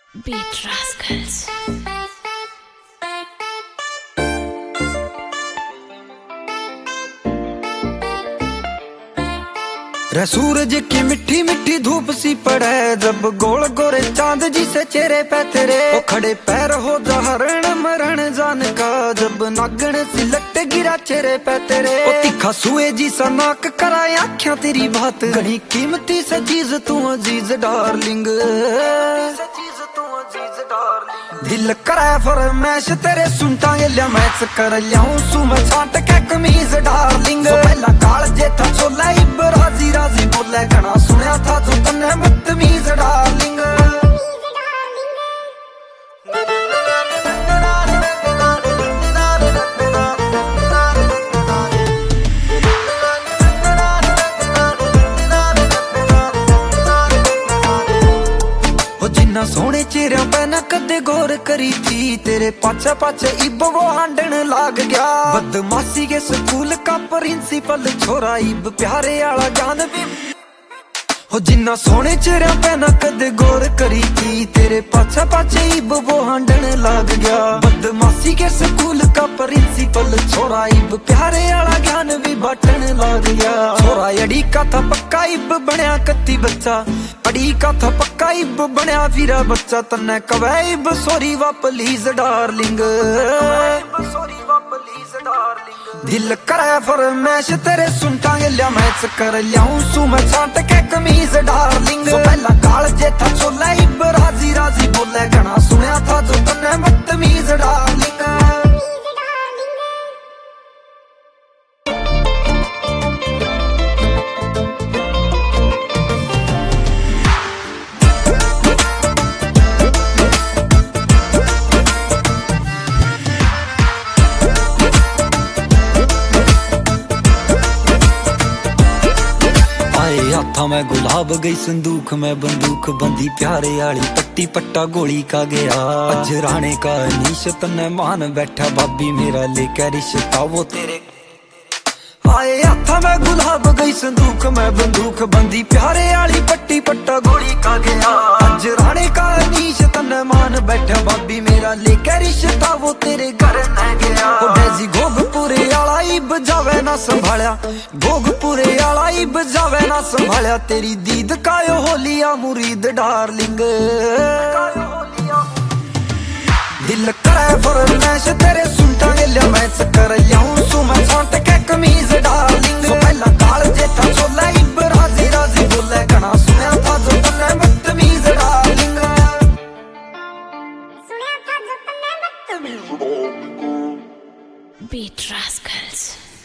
Beat Rascals. रे सूरज की मिठी मिठी धूप सी पड़े, जब गोल गोरे चांद जी से चेहरे पे तेरे ओ खड़े पैर हो जा हरण मरण जान का, जब नागण सी लट गिरा चेहरे पे तेरे ओ तीखा सुए जी सा नाक कराए आँखें तेरी बात, घनी कीमती से चीज तू अजीज डार्लिंग, दिल करे फरमैश तेरे सुनता लिया मैच कर लियाऊं सू मैं छाट के कमीज डार्लिंग, पहला काल जे था छोला इब राजी राजी बोले घना सुनया था तू तन्ने बदतमीज डार्लिंग। जिन्ना सोने चेहरा पे ना कदे गौर करी थी, तेरे पाछे पाछे इब वो हांडन लाग गया, बदमाशी के स्कूल का प्रिंसिपल छोरा इब प्यारे आला जान भी हो, जिन्ना सोने चेहरा पे ना कदे गौर करी थी, तेरे पाछे पाछे इब वो हांडन लाग गया, बदमाशी के स्कूल का प्रिंसिपल छोरा इब प्यारे आला ज्ञान भी बांटन लाग गया, छोरा अड़ी का था पक्का इब बनया कत्ती बच्चा, अड़ी का था पक्का इब बनया फिरा बच्चा, तन्ने कवे इब सॉरी वा प्लीज डार्लिंग, दिल करे फरमैश तेरे सुनता लिया मैच कर लियाऊं सू मैं छाट के कमीज डार्लिंग, पहला काल जे था छोला इब राजी राजी बोले घना सुनया था जो तन्ने बदतमीज डार्लिंग। हाथा में गुलाब गई संदूक में बंदूक बंदी, प्यारे आली पट्टी पट्टा गोली का गया, अजराने का नीश तन्ने मान बैठा भाभी मेरा लेकर रिश्ता वो तेरे आए, हाथा में गुलाब गई संदूक में बंदूक बंदी, प्यारे आली पट्टी पट्टा गोली का गया, अजराने का नीश तन्ने मान बैठा भाभी मेरा लेकर रिश्ता वो तेरे घर न गया, डेजी गोगपुरे आला इब जावे ना संभालिया, गोगपुरे आला इब जावे ना संभालिया, तेरी दीद कायो होलिया मुरीद डार्लिंग, दिल करे फरमैश तेरे सुनता लिया मैच कर लियाऊं सू मैं छाट के कमीज डार्लिंग, पहला काल जे था छोला इब राजी राजी बोले घना सुनया था जो तन्ने बदतमीज डार्लिंग, Beat Rascals.